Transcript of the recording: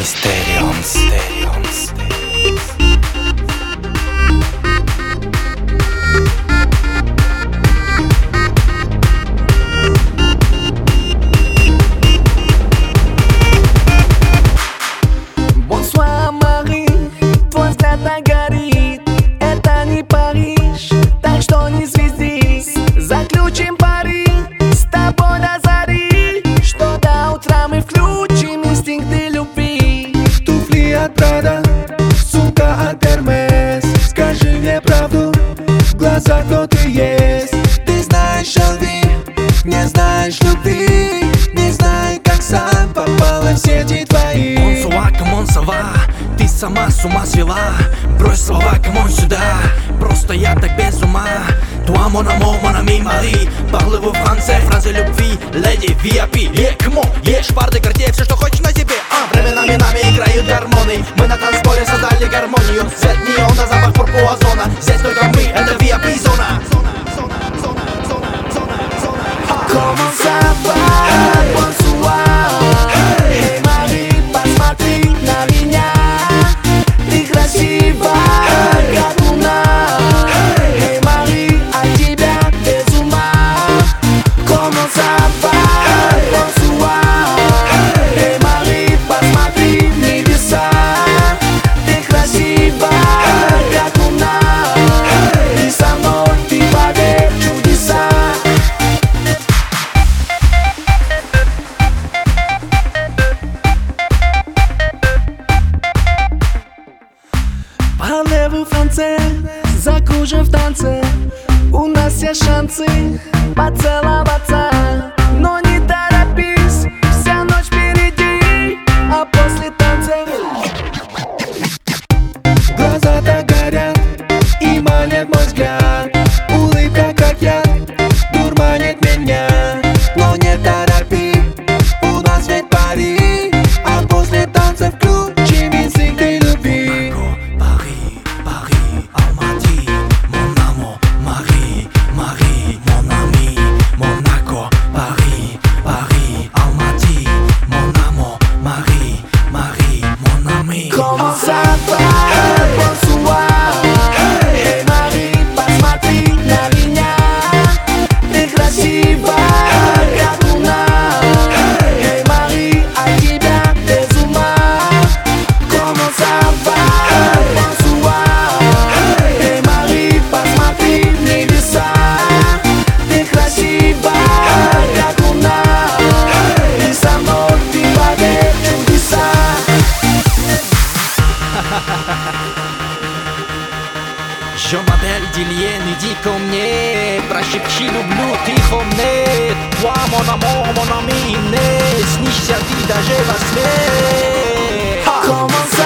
Mysterions. Bonsoir Мари, твой взгляд так горит. Это не Париж, так что не звездись. Заключим пари с тобой до зари, что до утра мы включим инстинкты любви. Туфли от Прада, сумка от Hermes. Скажи мне правду, в глазах кто ты есть. Ты знаешь о любви, не знаешь любви. Не знаю, как сам попала в сети твои. Монсова, камон, сова, ты сама с ума свела. Брось слова, камон, сюда, просто я так без ума. Toi mon amour, mon ami Marie. Parlez-vous français, фразы любви, леди VIP. Камон, шпар де Картье, все, что хочешь на себе. Временами нами играют гормоны. Мы на танцполе создали гармонию. Свет неона, запах пурпуазона. Здесь только мы, это VIP зона. Comment ça va? Bonsoir. Hey Мари, посмотри на меня. Ты красива, как луна. Hey Мари, от тебя без ума. Comment ça va? Bonsoir. Hey Мари, посмотри в небеса. Ты красива, как луна. И со мной ты поверь в чудеса. Parlez-vous français, закружим в танце. У нас есть шансы поцеловаться. Но не торопись, вся ночь впереди. А после танца Глаза так горят и манят мой взгляд. Улыбка как яд дурманит меня. Но не торопи, у нас ведь пари. А после танца включим инстинкты любви. Paris, Paris, Almaty, mon amour, Marie, Marie, mon ami, Monaco, Paris, Paris, Almaty, mon amour, Marie, Marie, mon ami. Comment ça va? Bonsoir. Hey Мари, посмотри на меня. Ты красива, как луна. Hey Мари, от тебя без ума. Comment ça va? Bonsoir. Hey Мари, посмотри в небеса. Ты красива, как луна. И со мной ты поверь в чудеса. Je m'appelle Dilien, dis ко мне, прошепчи люблю тихо мне. Toi mon amour, mon ami, не снишься ты даже во сне. Comment ça